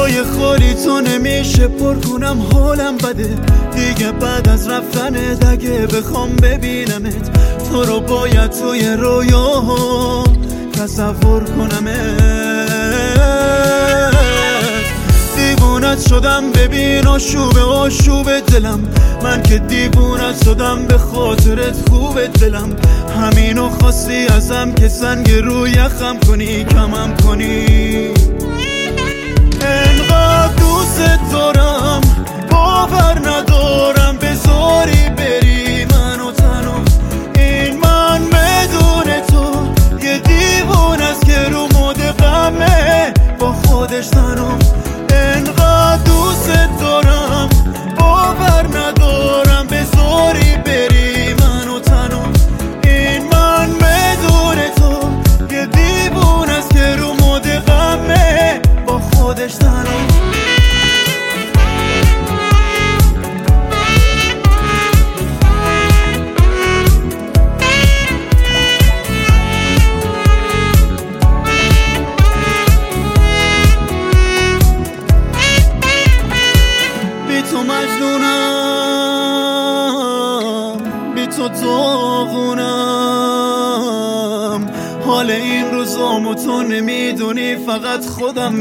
جای خالی تو نمیشه پر کنم، حالم بده دیگه بعد از رفتنت. اگه بخوام ببینمت تو رو باید توی رویاها تصور کنمت. دیوونت شدم ببین آشوب دلم، من که دیوونت شدم به خاطرت خوب دلم. همینو خواستی ازم که سنگ روی یخم کنی، کمم کنی. انقدر دوست دارم باور ندارم بذاری بری منو تنها. این من بدون تو یه دیوونه است که رو مد غمه با خودش تنها. انقدر دوست دارم باور ندارم بذاری بری منو تنها. این من بدون تو یه دیوونه است که رو مد غمه با خودش تنها. تو مجنونم، بی تو داغونم. حال این روزامو تو نمیدونی، فقط خودم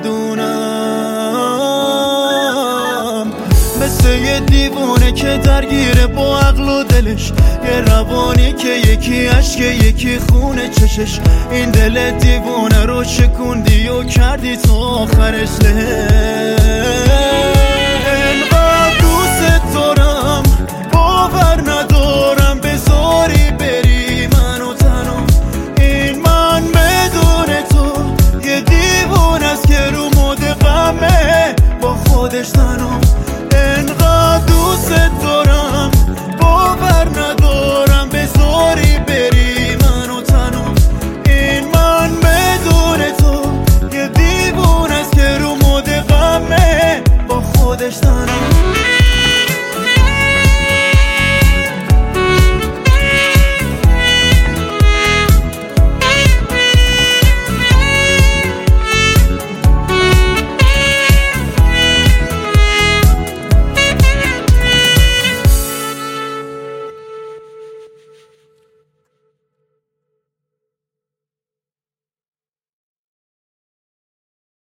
میدونم. مثل یه دیوونه که درگیره با عقل و دلش، یه روانی که یکی اشک یکی خونه چشش. این دل دیوونه رو شکوندی و کردی تو آخرش له.